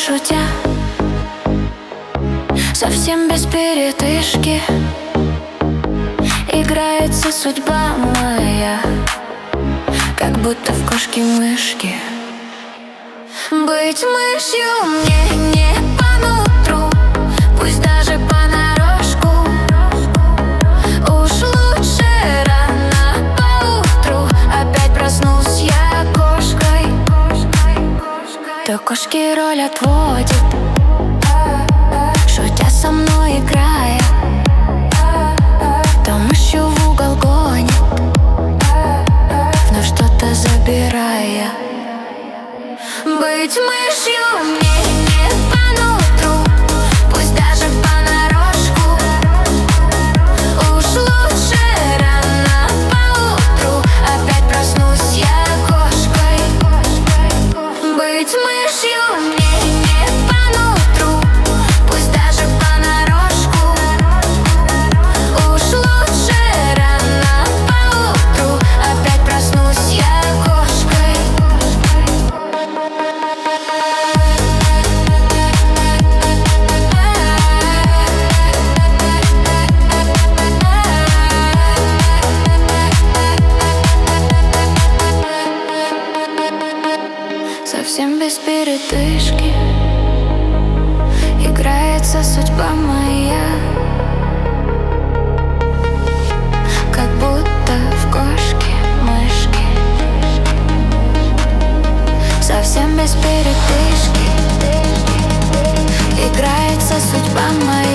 шутя, совсем без передышки, играется судьба моя, как будто в кошки-мышки. Быть мышью мне не по нутру, пусть даже понарошку. Уж лучше рано поутру, опять проснулась я кошкой. То кошки роль отводит, шутя со мной играя, то мышью в угол гонит, но что-то забирая. Быть мышью мне не по нутру, пусть даже понарошку. Уж лучше рано поутру, опять проснусь я кошкой. Быть мышью мне не по нутру, пусть даже понарошку. Уж лучше рано поутру, опять проснусь я кошкой. Совсем без передышки играется судьба моя, как будто в кошки-мышки. Совсем без передышки играется судьба моя.